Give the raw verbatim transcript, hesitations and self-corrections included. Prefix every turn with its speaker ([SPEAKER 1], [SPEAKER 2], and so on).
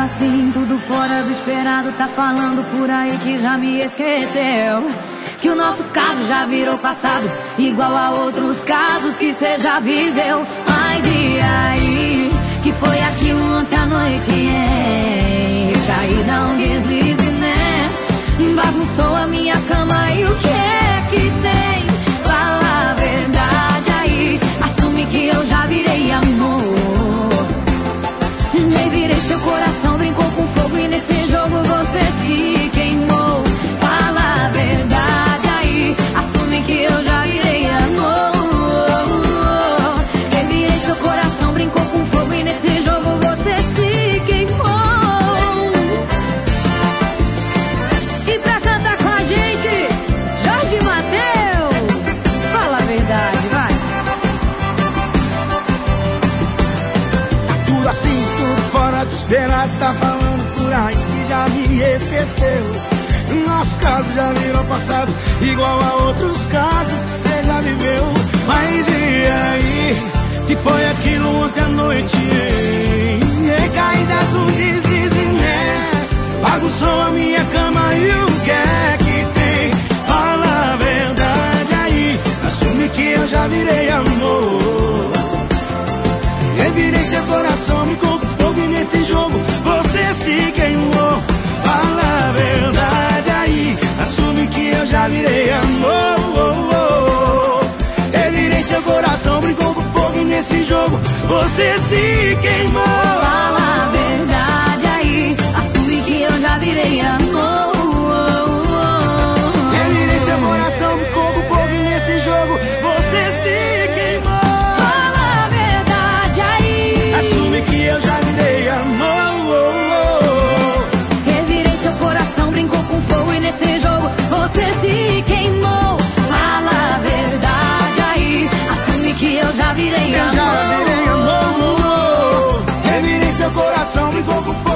[SPEAKER 1] assim, tudo fora do esperado. Tá falando por aí que já me esqueceu, que o nosso caso já virou passado, igual a outros casos que cê já viveu. Mas e aí, que foi aquilo ontem à noite, hein? Caí, dá um deslize, né? Bagunçou a minha cama e o que é que tem? Fala a verdade aí, assume que eu já virei amor. Revirei seu coração, brincou com fogo e nesse jogo você se queimou. Fala a verdade aí, assume que eu já virei amor. Revirei seu coração, brincou com fogo e nesse jogo você se queimou. E pra cantar com a gente, Jorge Mateus, fala a verdade, vai.
[SPEAKER 2] Tudo assim, tudo fora de esperado, tá falando por aí que já me esqueceu. Nosso caso já virou passado, igual a outros casos que cê já viveu. Mas e aí, que foi aquilo ontem à noite, hein? Recaídas, um deslize, né? Bagunçou a minha cama e o que é que tem? Fala a verdade aí, assume que eu já virei amor. Revirei seu coração, me com fogo e nesse jogo você se queimou. Fala a verdade aí, assume que eu já virei amor. Oh, oh. Revirei seu coração, brincou com fogo e nesse jogo você se queimou.
[SPEAKER 1] Fala a verdade aí, assume que eu já virei amor.
[SPEAKER 2] Revirei seu coração, brincou com fogo e nesse jogo você se queimou.
[SPEAKER 1] Fala a verdade aí,
[SPEAKER 2] assume que eu já virei amor.
[SPEAKER 1] revirei seu coração, brincou com fogo e nesse jogo você se queimou. Fala a verdade aí, assume que eu já virei
[SPEAKER 2] Eu
[SPEAKER 1] amor.
[SPEAKER 2] já virei amor. Revirei seu coração, brincou com fogo.